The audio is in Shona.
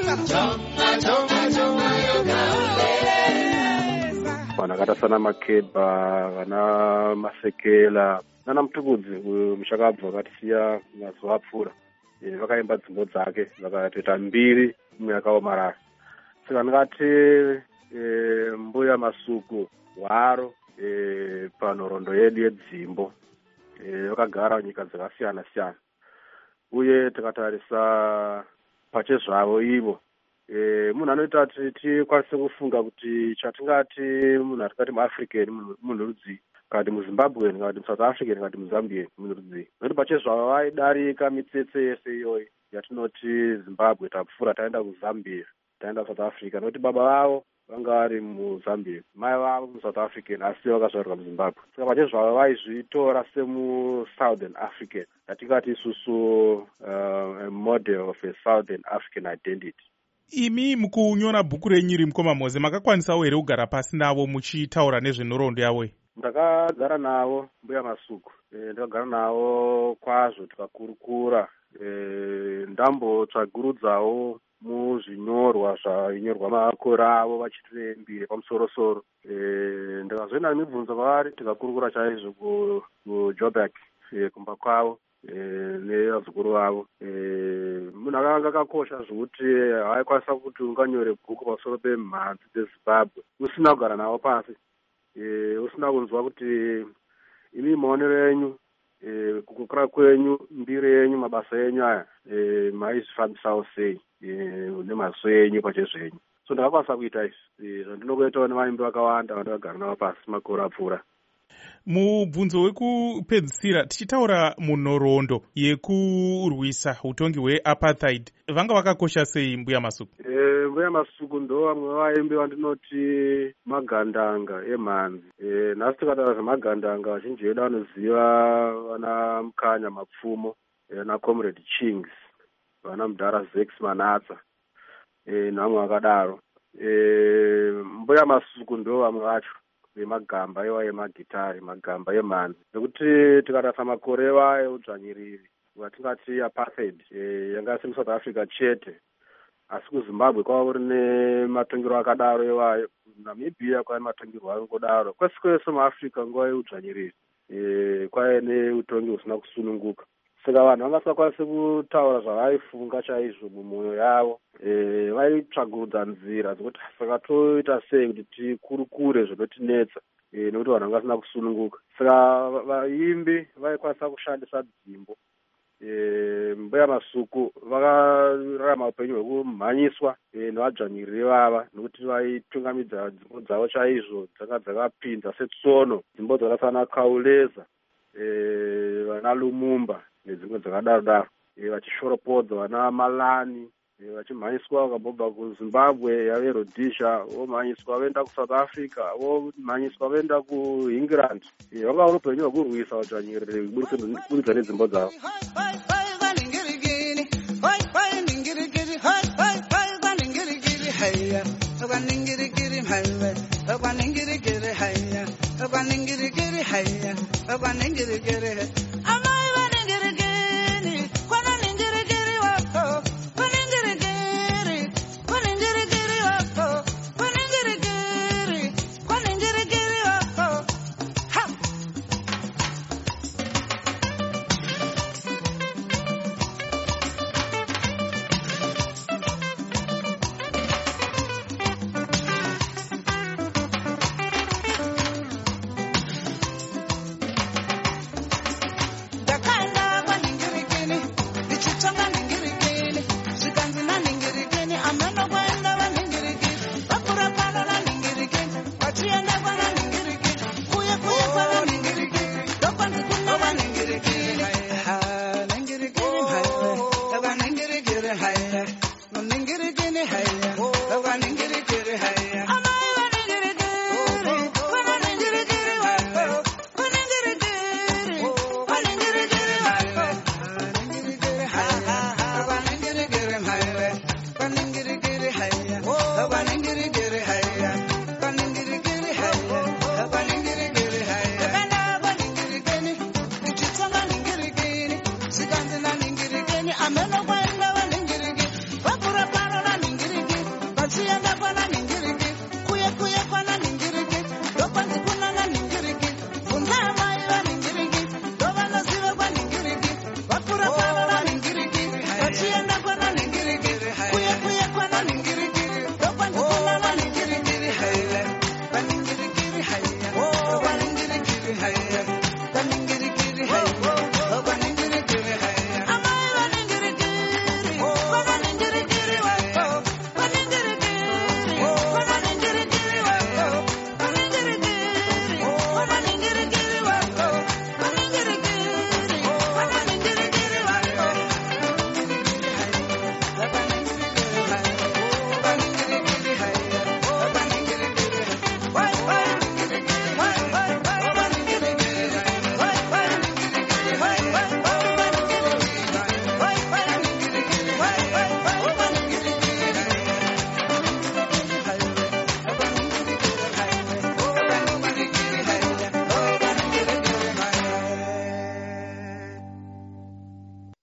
Vana vakaita sana Makeba, vana Masekela nana Mutugudzi mushakabva vakatisiya mazuva apfuura vakaimba dzimbo dzake vakatoita mbiri imwe yakaomarara. Saka ndingati Mbuya Masuku Hwaro panhoroondo yedu yedzimbo vakagara nyika dzakasiyana siyana, uye tikatarisa pachezvavo ivo munhu anoita kuti tikwanise kufunga kuti chatingati munhu atingati muAfrican munhu rudzii, kana muZimbabwean, kana muSouth African, kana muZambian munhu rudzii. Nokuti pachezvavo vaidarika mitsetse yese iyoyi yatinoti Zimbabwe, tapfuura taenda kuZambia, taenda kuSouth Africa, nokuti baba vavo vanga vari muZambia, mai vavo muSouth African, asi vakazvarwa muZimbabwe. Saka pachezvavo vaizvitora semuSouthern African, yatingati isusu a model of a Southern African identity. Imi mukunyora bhuku renyu iri Mukoma Mhoze, makakwanisawo here kugara pasi navo muchitaura nezvenhoroondo yavo? Ndakagara navo Mbuya Masuku, ndakagara navo kwazvo tikakurukura, ndambotsvagurudzawo muzvinyorwa zvainyorwa makore avo vachitirembire pamusoro-soro. Ndakazoenda nemibvunzo kwavari tikakurukura chaizvo kuJoburg kumba kwavo nevazukuru vavo. Munhu akanga akakosha zvokuti haikwanisa kuti unganyore bhuku pamusoro pemhanzi dzeZimbabwe usina kugara navo pasi, usina kunzwa kuti imi maonero enyu, kukura kwenyu, mbiri yenyu, mabasa enyu aya maizvifambisawo sei nemaziso enyu pachezvenyu. So ndakakwanisa kuita izvi zvandinokuitawo nevaimbi vakawanda vandakagara navo pasi makore apfuura. Mubvunzo wekupedzisira tichitaura munhoroondo yekurwisa utongi hweapartheid, vanga vakakosha sei Mbuya Masuku? Mbuya Masuku ndo vamwe vaimbi vandinoti magandanga emhanzi. Nhasi tikataura zvemagandanga vazhinji vedu vanoziva vana Mukanya Mapfumo, vana Comrade Chings, vana Mudhara Zex Manatsa nevamwe vakadaro. Mbuya Masuku ndo vamwe vacho vemagamba iwa emagitari, magamba emhanzi. Nekuti tikatarisa makore eva eudzvanyiriri watingati apartheid yanga semuSouth Africa chete, asi kuZimbabwe kwava kurine matongero akadaro iwayo, Namibia kwava nematongero angodaro, kwese kwese muAfrica nguva yeudzvanyiriri kwaive neutongi husina kusununguka. Saka vanhu vangasakwanise kutaura zvavaifunga chaizvo mumwoyo yavo, vaitsvagurudza nzira dzekuti saka toita sei kuti tikurukure zvinotinetsa, nekuti vanhu vangasina kusununguka. Saka vaimbi vaikwanisa kushandisa dzimbo. Mbuya Masuku vakararama upenyu hwekumhanyiswa nevadzvanyiriri vava, nokuti vaitungamidza dzimbo dzavo chaizvo dzanga dzakapinza setsono, dzimbo dzakasana Kauleza, vana Lumumba nedzimwe dzakadaro-daro, vachishoropodza vana Malani, vachimhanyiswa vakambobva kuZimbabwe yave Rhodesia, vomhanyiswa voenda kuSouth Africa, vomhanyiswa voenda kuEngland. Vanga vari upenyu hwekurwisa udzvanyiriri kubudikidza nedzimbo dzavo. Hey,